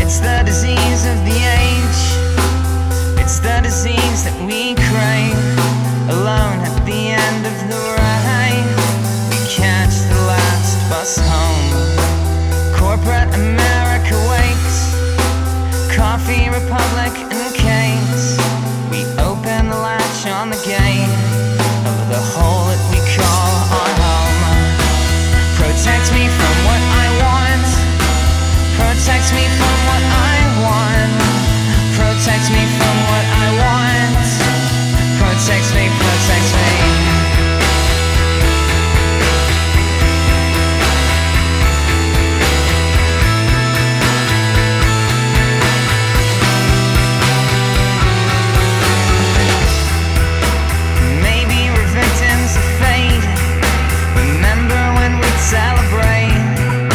It's the disease of the age. It's the disease that we crave. Alone at the end of the ride, we catch the last bus home. Corporate America wakes. Coffee Republic